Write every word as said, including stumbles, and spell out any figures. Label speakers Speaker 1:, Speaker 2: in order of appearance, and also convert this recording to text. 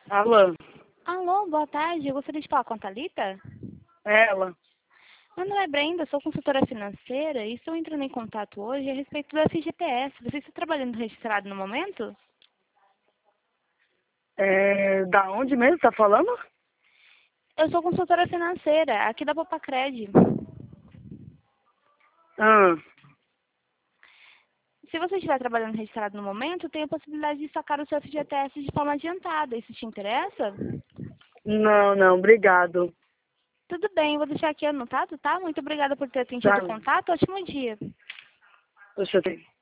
Speaker 1: Alô?
Speaker 2: Alô, boa tarde. Eu gostaria de falar com a Thalita.
Speaker 1: Ela?
Speaker 2: Meu nome é Brenda, sou consultora financeira e estou entrando em contato hoje a respeito do F G T S. Você está trabalhando registrado no momento?
Speaker 1: É, da onde mesmo tá falando?
Speaker 2: Eu sou consultora financeira, aqui da Popacred.
Speaker 1: Ah,
Speaker 2: Se você estiver trabalhando registrado no momento, tem a possibilidade de sacar o seu F G T S de forma adiantada. Isso te interessa?
Speaker 1: não, não, obrigado.
Speaker 2: Tudo bem, vou deixar aqui anotado, tá? Muito obrigada por ter atendido
Speaker 1: Tá,
Speaker 2: o contato. Ótimo dia.
Speaker 1: deixa eu ver.